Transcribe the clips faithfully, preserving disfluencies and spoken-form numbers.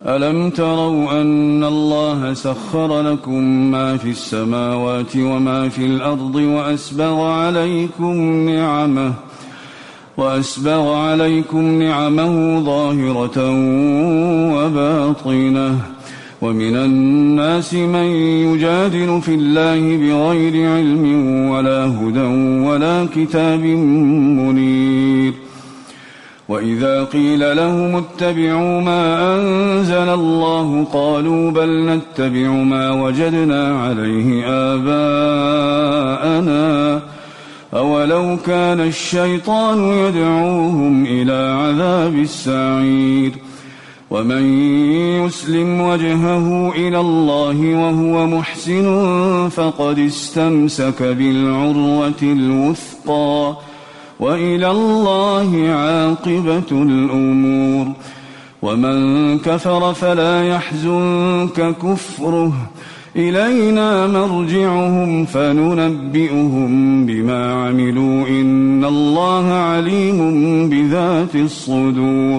ألم تروا أن الله سخر لكم ما في السماوات وما في الأرض وأسبغ عليكم نعمه وأسبغ عليكم نعمه ظاهرة وباطنة ومن الناس من يجادل في الله بغير علم ولا هدى ولا كتاب منير وإذا قيل لهم اتبعوا ما أنزل الله قالوا بل نتبع ما وجدنا عليه آباءنا أولو كان الشيطان يدعوهم إلى عذاب السعير ومن يسلم وجهه إلى الله وهو محسن فقد استمسك بالعروة الوثقى وإلى الله عاقبة الأمور ومن كفر فلا يحزنك كفره إلينا مرجعهم فننبئهم بما عملوا إن الله عليم بذات الصدور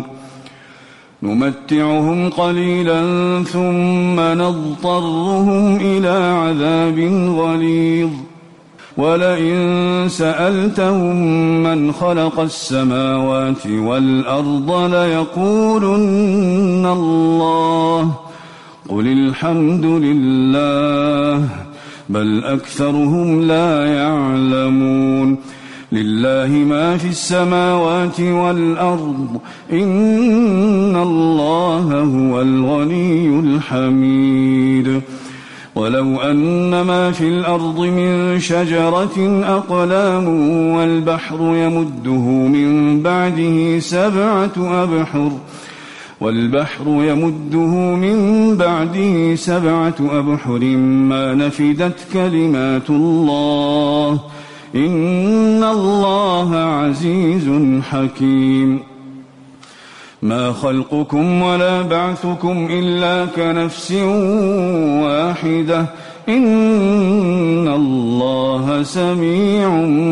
نمتعهم قليلا ثم نضطرهم إلى عذاب غليظ ولئن سألتهم من خلق السماوات والأرض ليقولن الله قل الحمد لله بل أكثرهم لا يعلمون لله ما في السماوات والأرض إن الله هو الغني الحميد ولو أن ما في الأرض من شجرة أقلام والبحر يمده من بعده سبعة أبحر والبحر يمده من بعده سبعة أبحر ما نفدت كلمات الله إن الله عزيز حكيم ما خلقكم ولا بعثكم إلا كنفس واحدة إن الله سميع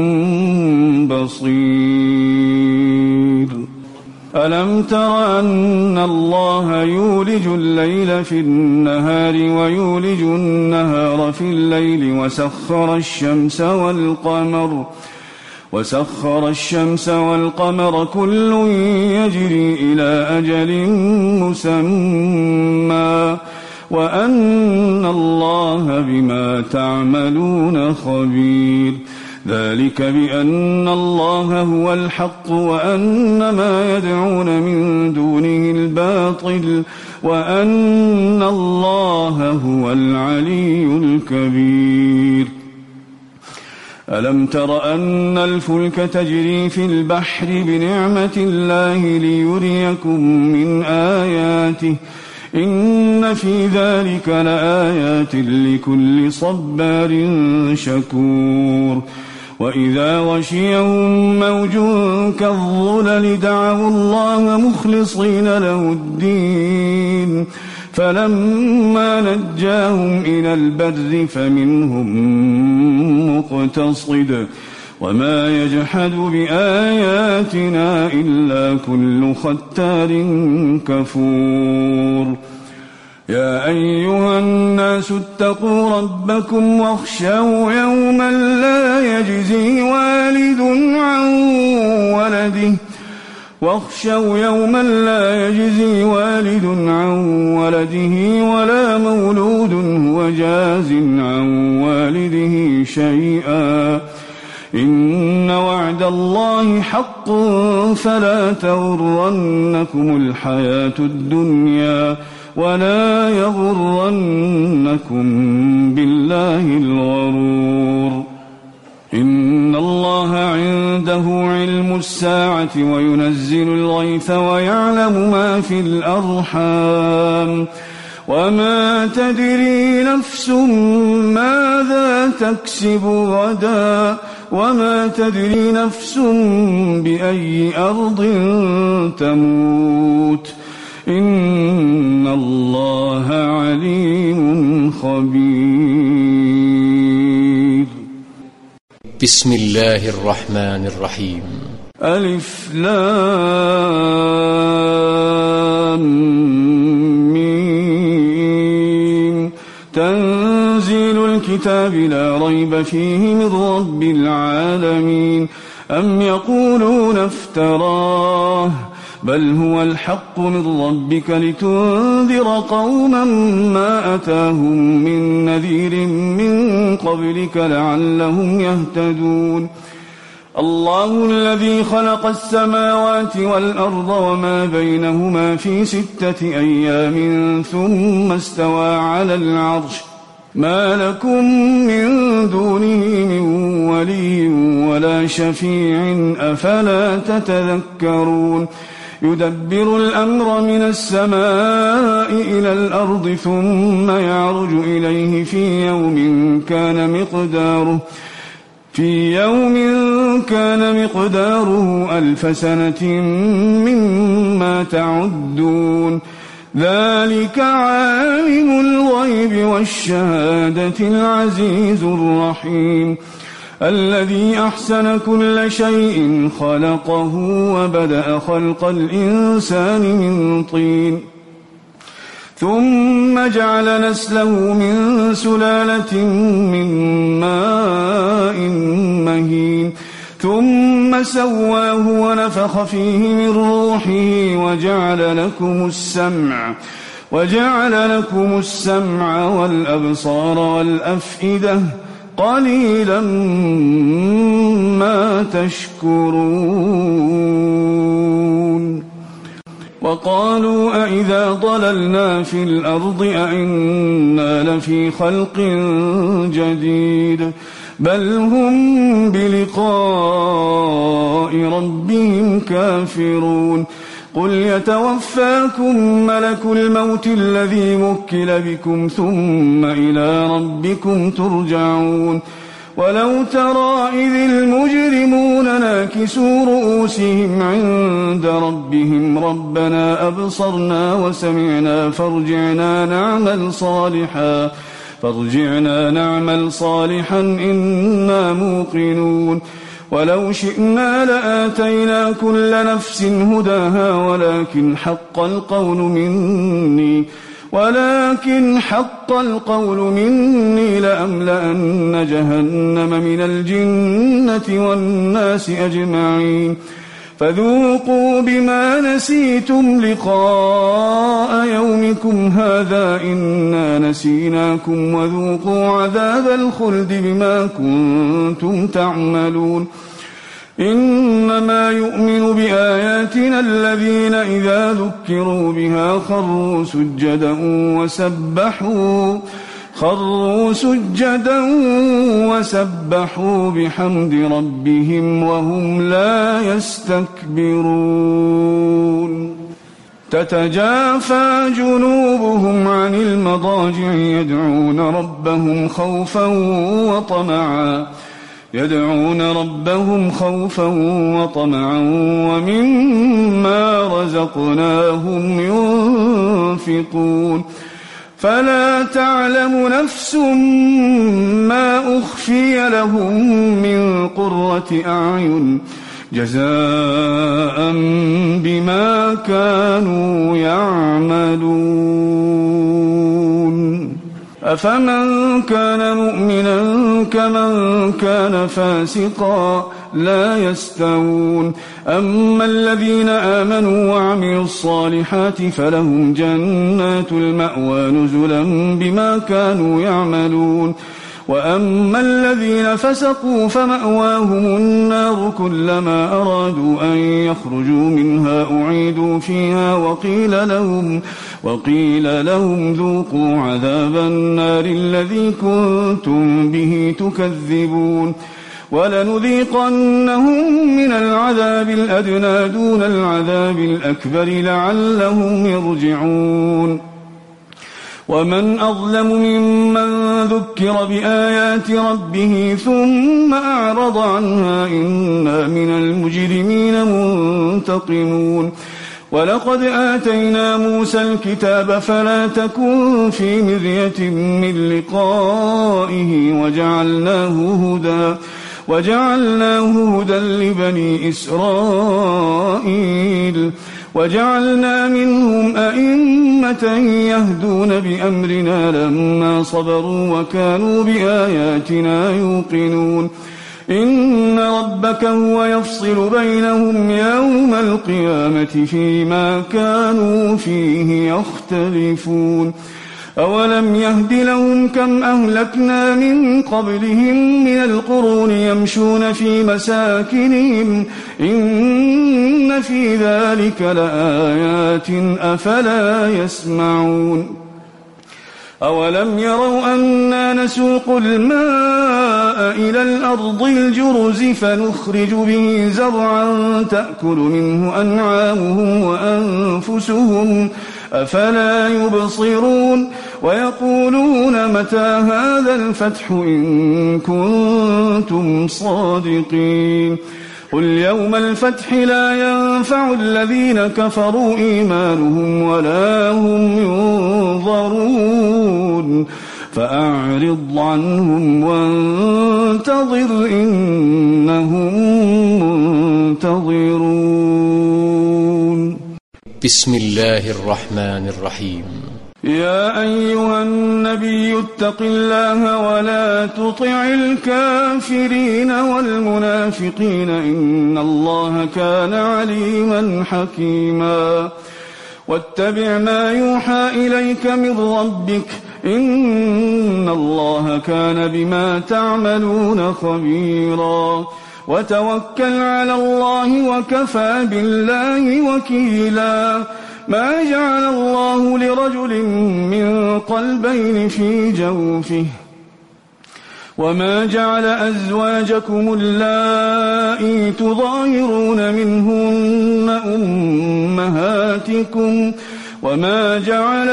بصير ألم تر أن الله يولج الليل في النهار ويولج النهار في الليل وسخر الشمس والقمر وسخر الشمس والقمر كل يجري إلى أجل مسمى وأن الله بما تعملون خبير ذلك بأن الله هو الحق وأن ما يدعون من دونه الباطل وأن الله هو العلي الكبير ألم تر أن الفلك تجري في البحر بنعمة الله ليريكم من آياته إن في ذلك لآيات لكل صبار شكور وإذا غشيهم موج كالظلل دعوا الله مخلصين له الدين فلما نجاهم إلى البر فمنهم مقتصد وما يجحد بآياتنا إلا كل ختار كفور يا أيها الناس اتقوا ربكم واخشوا يوما لا يجزي والد عن ولده واخشوا يوما لا يجزي والد عن ولده ولا مولود هو جاز عن والده شيئا إن وعد الله حق فلا تغرنكم الحياة الدنيا ولا يغرنكم بالله الغرور إن الله عنده علم الساعة وينزل الغيث ويعلم ما في الأرحام وما تدري نفس ماذا تكسب غدا وما تدري نفس بأي أرض تموت إن الله عليم خبير بسم الله الرحمن الرحيم ألف لام ميم الكتاب لا ريب فيه من رب العالمين أم يقولون افتراه بل هو الحق من ربك لتنذر قوما ما أتاهم من نذير من قبلك لعلهم يهتدون الله الذي خلق السماوات والأرض وما بينهما في ستة أيام ثم استوى على العرش ما لكم من دونه من ولي ولا شفيع أفلا تتذكرون يدبر الأمر من السماء إلى الأرض ثم يعرج إليه في يوم كان مقداره في يوم كان مقداره ألف سنة مما تعدون ذلك عالم الغيب والشهادة العزيز الرحيم الذي أحسن كل شيء خلقه وبدأ خلق الإنسان من طين ثم جعل نسله من سلالة من ماء مهين ثم سواه ونفخ فيه من روحه وجعل لكم السمع وجعل لكم السمع والأبصار والأفئدة قليلا ما تشكرون وقالوا أئذا ضللنا في الأرض أئنا لفي خلق جديد بل هم بلقاء ربهم كافرون قل يتوفاكم ملك الموت الذي وكل بكم ثم إلى ربكم ترجعون ولو ترى إذ المجرمون ناكسوا رؤوسهم عند ربهم ربنا أبصرنا وسمعنا فارجعنا نعمل صالحا فارجعنا نعمل صالحا إنا موقنون ولو شئنا لآتينا كل نفس هداها ولكن حق القول مني ولكن حق القول مني لأملأن جهنم من الجنة والناس أجمعين فذوقوا بما نسيتم لقاء يومكم هذا إنا نسيناكم وذوقوا عذاب الخلد بما كنتم تعملون إنما يؤمن بآياتنا الذين إذا ذكروا بها خروا سجدا وسبحوا خروا سجدا وسبحوا بحمد ربهم وهم لا يستكبرون تتجافى جنوبهم عن المضاجع يدعون ربهم خوفا وطمعا يدعون ربهم خوفا وطمعا ومما رزقناهم ينفقون فلا تعلم نفس ما أخفي لهم من قرة أعين جزاء بما كانوا يعملون أفمن كان مؤمنا كمن كان فاسقا لا يستوون أما الذين آمنوا وعملوا الصالحات فلهم جنات المأوى نزلا بما كانوا يعملون وأما الذين فسقوا فمأواهم النار كلما أرادوا أن يخرجوا منها أعيدوا فيها وقيل لهم وقيل لهم ذوقوا عذاب النار الذي كنتم به تكذبون ولنذيقنهم من العذاب الأدنى دون العذاب الأكبر لعلهم يرجعون ومن أظلم ممن ذكر بآيات ربه ثم أعرض عنها إنا من المجرمين منتقمون ولقد آتينا موسى الكتاب فلا تكن في مرية من لقائه وجعلناه هدى وجعلناه هدى لبني إسرائيل وجعلنا منهم أئمة أئمة يهدون بأمرنا لما صبروا وكانوا بآياتنا يوقنون إن ربك هو يفصل بينهم يوم القيامة فيما كانوا فيه يختلفون أولم يهد لهم كم أهلكنا من قبلهم من القرون يمشون في مساكنهم إن في ذلك لآيات أفلا يسمعون أولم يروا أنا نسوق الماء إلى الأرض الجرز فنخرج به زرعا تأكل منه أنعامهم وأنفسهم أفلا يبصرون ويقولون متى هذا الفتح إن كنتم صادقين قل يوم الفتح لا ينفع الذين كفروا إيمانهم ولا هم ينظرون فأعرض عنهم وانتظر إنهم منتظرون. بسم الله الرحمن الرحيم. يا أيها النبي اتق الله ولا تطع الكافرين والمنافقين إن الله كان عليما حكيما واتبع ما يوحى إليك من ربك إن الله كان بما تعملون خبيرا وتوكل على الله وكفى بالله وكيلا ما جعل الله لرجل من قلبين في جوفه وما جعل أزواجكم اللائي تظاهرون منهن أمهاتكم وما جعل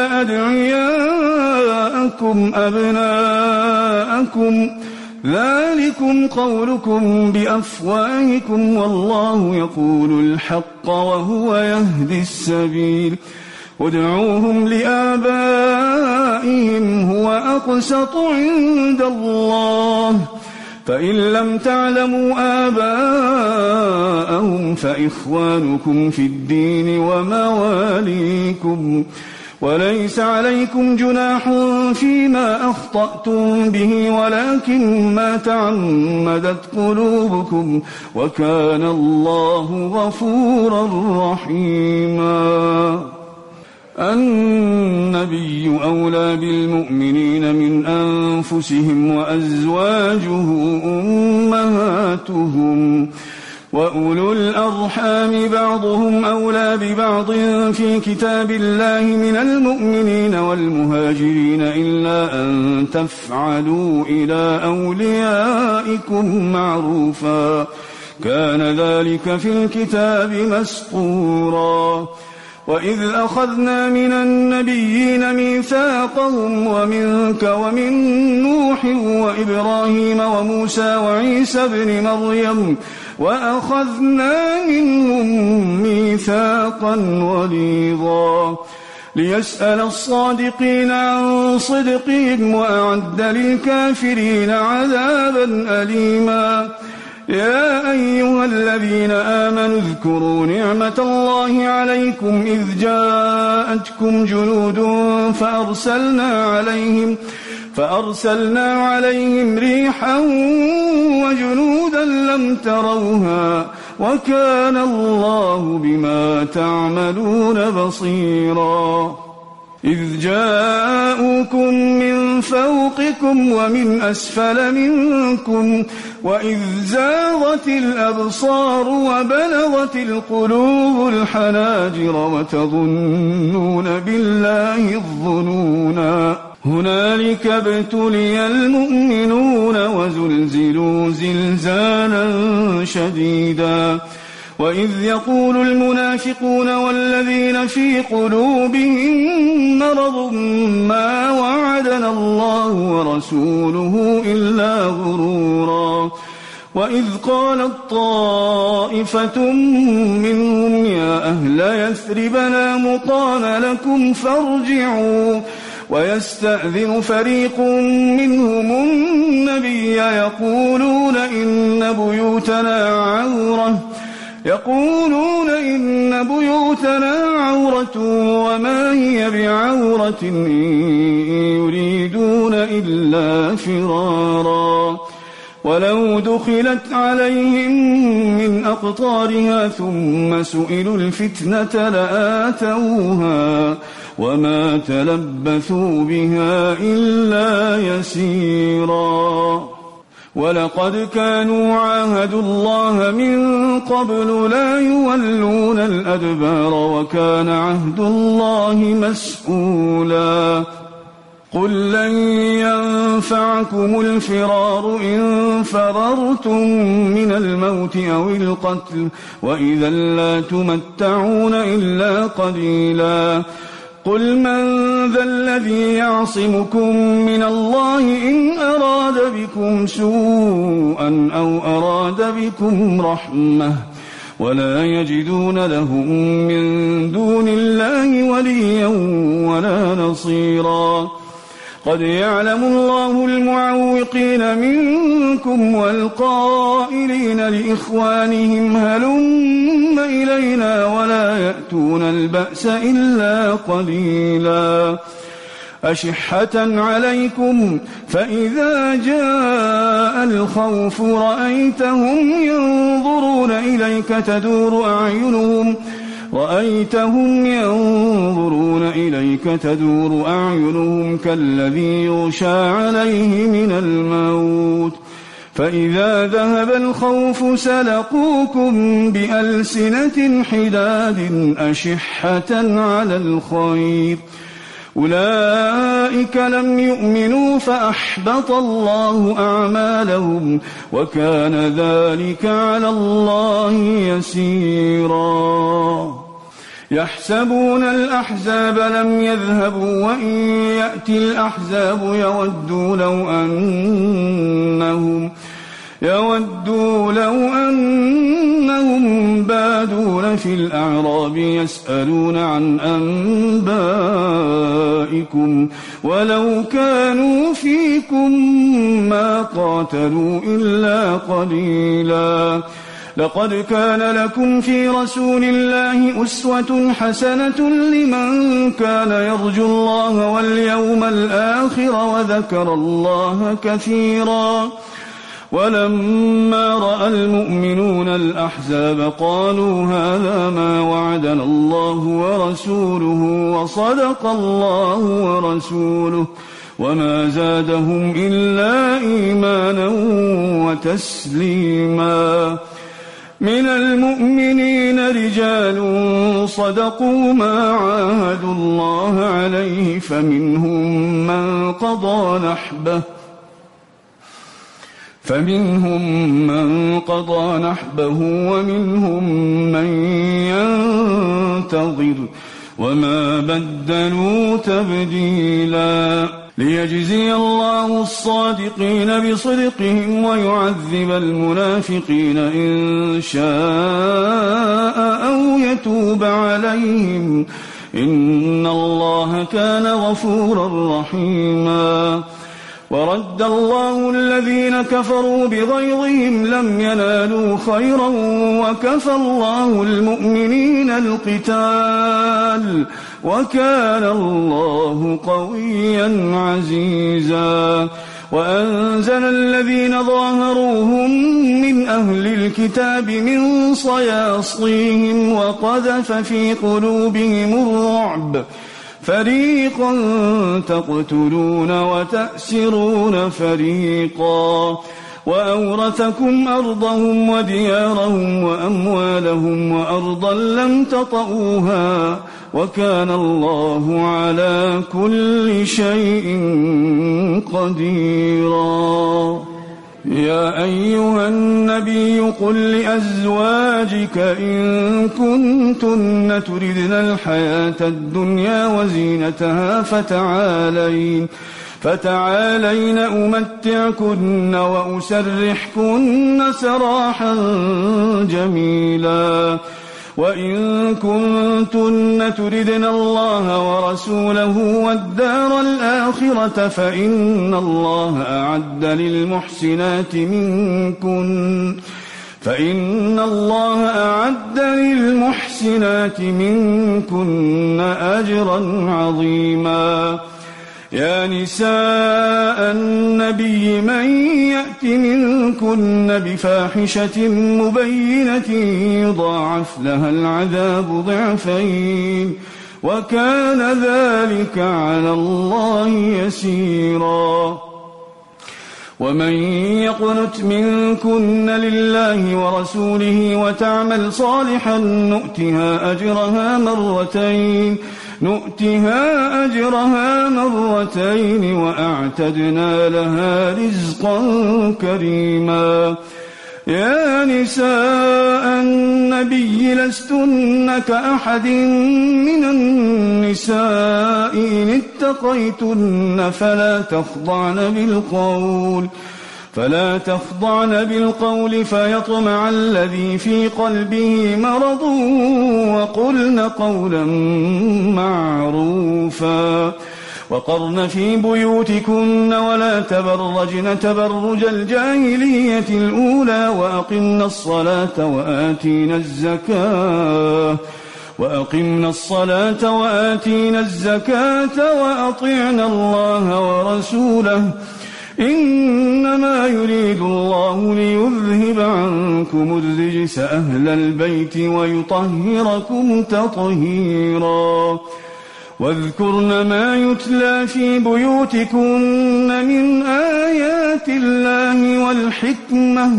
أدعياءكم أبناءكم ذلكم قولكم بأفواهكم والله يقول الحق وهو يهدي السبيل ادعوهم لآبائهم هو أقسط عند الله فإن لم تعلموا آباءهم فإخوانكم في الدين ومواليكم وليس عليكم جناح فيما أخطأتم به ولكن ما تعمدت قلوبكم وكان الله غفورا رحيما. النبي أولى بالمؤمنين من أنفسهم وأزواجه أمهاتهم وأولو الأرحام بعضهم أولى ببعض في كتاب الله من المؤمنين والمهاجرين إلا أن تفعلوا إلى أوليائكم معروفا كان ذلك في الكتاب مسطورا وإذ أخذنا من النبيين ميثاقهم ومنك ومن نوح وإبراهيم وموسى وعيسى ابن مريم وأخذنا منهم ميثاقا غليظا ليسأل الصادقين عن صدقهم وأعد للكافرين عذابا أليما. يا أيها الذين آمنوا اذكروا نعمة الله عليكم إذ جاءتكم جنود فأرسلنا عليهم فأرسلنا عليهم ريحا وجنودا لم تروها وكان الله بما تعملون بصيرا. إذ جاءوكم من فوقكم ومن أسفل منكم وإذ زاغت الأبصار وبلغت القلوب الحناجر وتظنون بالله الظنونا هنالك ابتلي المؤمنون وزلزلوا زلزالا شديدا. وإذ يقول المنافقون والذين في قلوبهم مرض ما وعدنا الله ورسوله إلا غرورا. وإذ قالت طائفة منهم يا أهل يثرب لا مقام لكم فارجعوا ويستأذن فريق منهم النبي يقولون إن بيوتنا عورة يقولون إن بيوتنا عورة وما هي بعورة إن يريدون إلا فرارا ولو دخلت عليهم من أقطارها ثم سئلوا الفتنة لآتوها وما تلبثوا بها إلا يسيرا ولقد كانوا عاهدوا الله من قبل لا يولون الأدبار وكان عهد الله مسؤولا قل لن ينفعكم الفرار إن فررتم من الموت أو القتل وإذا لا تمتعون إلا قليلا قل من ذا الذي يعصمكم من الله إن أراد بكم سوءا أو أراد بكم رحمة ولا يجدون لهم من دون الله وليا ولا نصيرا قد يعلم الله المعوقين منكم والقائلين لإخوانهم هلم إلينا ولا يأتون البأس إلا قليلا أشحة عليكم فإذا جاء الخوف رأيتهم ينظرون إليك تدور أعينهم رأيتهم ينظرون إليك تدور أعينهم كالذي يغشى عليه من الموت فإذا ذهب الخوف سلقوكم بألسنة حداد أشحة على الخير أولئك لم يؤمنوا فأحبط الله أعمالهم وكان ذلك على الله يسيرا يحسبون الأحزاب لم يذهبوا وإن يأتي الأحزاب يودوا لو أنهم يودوا لو أنهم بادون في الأعراب يسألون عن أنبائكم ولو كانوا فيكم ما قاتلوا إلا قليلا لقد كان لكم في رسول الله أسوة حسنة لمن كان يرجو الله واليوم الآخر وذكر الله كثيرا ولما رأى المؤمنون الأحزاب قالوا هذا ما وعدنا الله ورسوله وصدق الله ورسوله وما زادهم إلا إيمانا وتسليما من المؤمنين رجال صدقوا ما عاهدوا الله عليه فمنهم من قضى نحبه فمنهم من قضى نحبه ومنهم من ينتظر وما بدلوا تبديلا ليجزي الله الصادقين بصدقهم ويعذب المنافقين إن شاء أو يتوب عليهم إن الله كان غفورا رحيما ورد الله الذين كفروا بغيظهم لم ينالوا خيرا وكفى الله المؤمنين القتال وكان الله قويا عزيزا وأنزل الذين ظاهروهم من أهل الكتاب من صياصيهم وقذف في قلوبهم الرعب فريقا تقتلون وتأسرون فريقا وأورثكم أرضهم وديارهم وأموالهم وأرضا لم تطئوها وكان الله على كل شيء قديرا يا أيها النبي قل لأزواجك إن كنتن تردن الحياة الدنيا وزينتها فتعالين فتعالين أمتعكن وأسرحكن سراحا جميلا وإن كنتن تردن الله ورسوله والدار الآخرة فإن الله أعد للمحسنات منكن فإن الله أعد للمحسنات منكن أجرا عظيما. يا نساء النبي من يأت منكن بفاحشة مبينة يضاعف لها العذاب ضعفين وكان ذلك على الله يسيرا. ومن يقنت منكن لله ورسوله وتعمل صالحا نؤتها أجرها مرتين نؤتها أجرها مرتين وأعتدنا لها رزقا كريما. يا نساء النبي لستن كأحد من النساء إن اتقيتن فلا تخضعن بالقول فلا تخضعن بالقول فيطمع الذي في قلبه مرض وقلن قولا معروفا. وقرن في بيوتكن ولا تبرجن تبرج الجاهلية الأولى وأقمن الصلاة وآتينا الزكاة وأقمنا الصلاة وآتينا الزكاة وأطعنا الله ورسوله إنما يريد الله ليذهب عنكم الرجس أهل البيت ويطهركم تطهيرا. واذكرن ما يتلى في بيوتكن من آيات الله والحكمة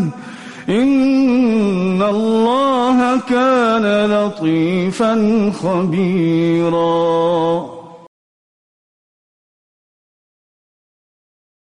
إن الله كان لطيفا خبيرا.